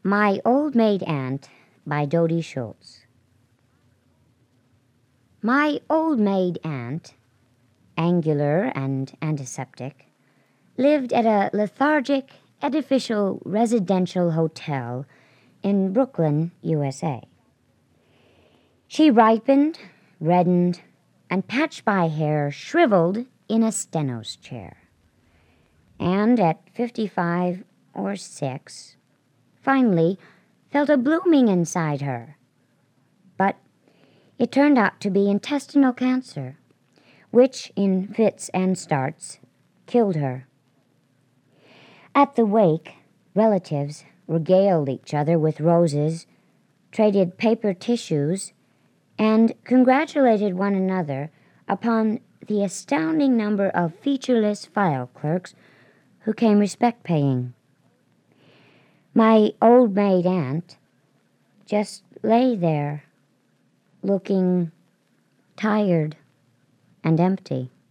My Old Maid Aunt by Dodie Schultz. My old maid aunt, angular and antiseptic, lived at a lethargic, edificial residential hotel in Brooklyn, USA. She ripened, reddened, and patched by hair shriveled in a steno's chair. And at 55 or 6, finally felt a blooming inside her. But it turned out to be intestinal cancer, which, in fits and starts, killed her. At the wake, relatives regaled each other with roses, traded paper tissues, and congratulated one another upon the astounding number of featureless file clerks who came respect-paying. My old maid aunt just lay there, looking tired and empty.